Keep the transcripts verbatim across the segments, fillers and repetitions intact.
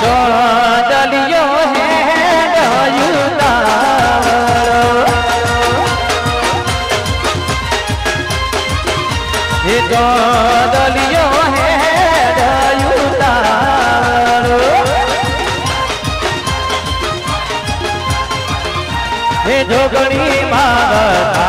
डलियो है ये डलियो है हे जोगणी मांगता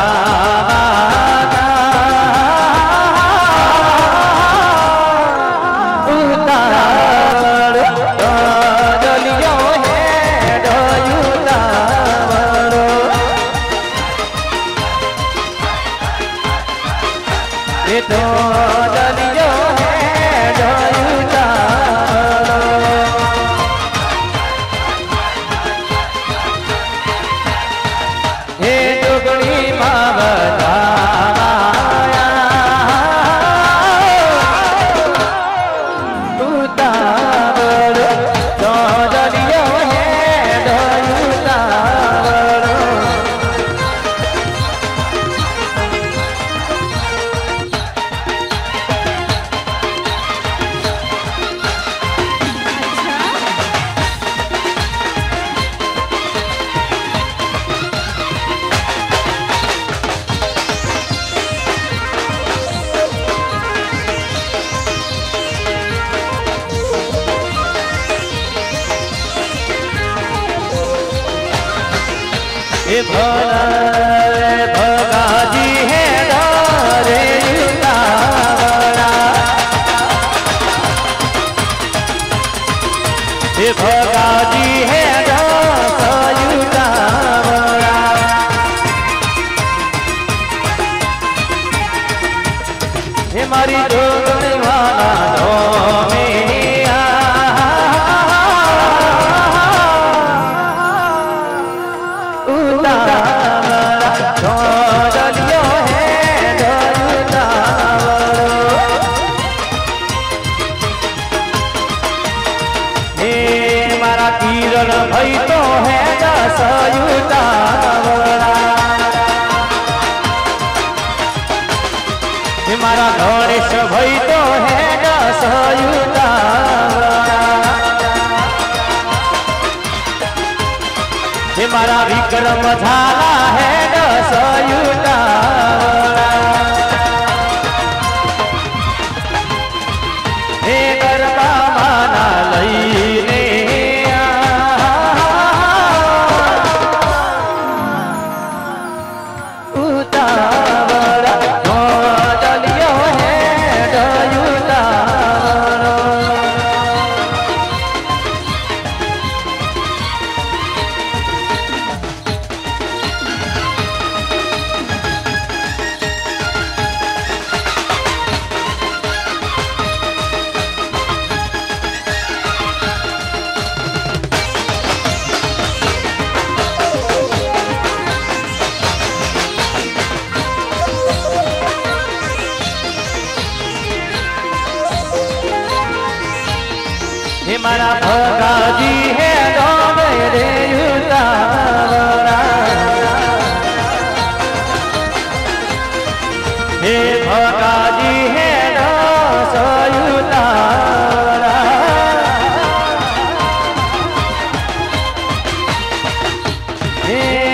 भगाजी है डारे युतावड़ा ये भगाजी है डास युतावड़ा ये मारी जोगणी वाला दो मेरा भाई तो है दस युतावड़ा हमारा गणेश भाई तो है दस युतावड़ा हमारा विक्रम झाला है दस युतावड़ा हे गरबा माना लईने हमारा भगाजी है मेरे युतावड़ा हे भगाजी है दस युतावड़ा हे